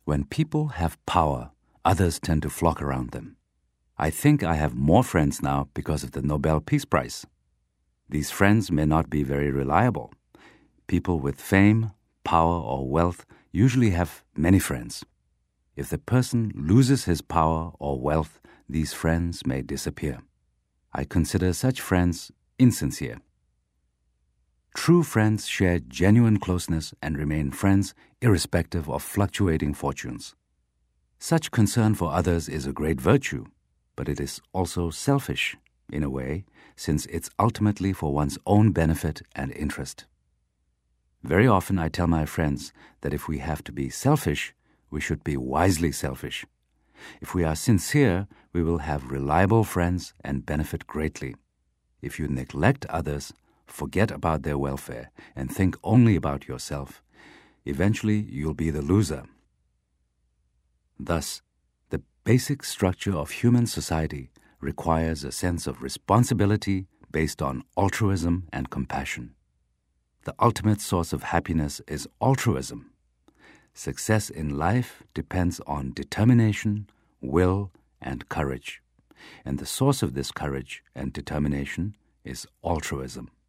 When people have power, others tend to flock around them. I think I have more friends now because of the Nobel Peace Prize. These friends may not be very reliable. People with fame, power, or wealth usually have many friends. If the person loses his power or wealth, these friends may disappear. I consider such friends insincere. True friends share genuine closeness and remain friends irrespective of fluctuating fortunes. Such concern for others is a great virtue, but it is also selfish, in a way, since it's ultimately for one's own benefit and interest. Very often I tell my friends that if we have to be selfish, we should be wisely selfish. If we are sincere, we will have reliable friends and benefit greatly. If you neglect others, forget about their welfare, and think only about yourself, eventually you'll be the loser. Thus, the basic structure of human society requires a sense of responsibility based on altruism and compassion. The ultimate source of happiness is altruism. Success in life depends on determination, will, and courage. And the source of this courage and determination is altruism.